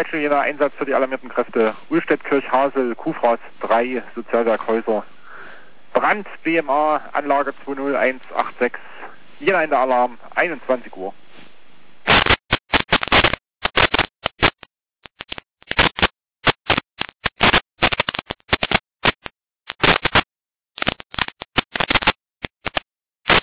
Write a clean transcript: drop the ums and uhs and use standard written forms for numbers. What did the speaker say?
Nordschnee, Jena, Einsatz für die alarmierten Kräfte. Ulstedt, Kirchhasel, Kufras 3, Sozialwerk Häuser. Brand, BMA, Anlage 20186. Jena in der Alarm, 21 Uhr.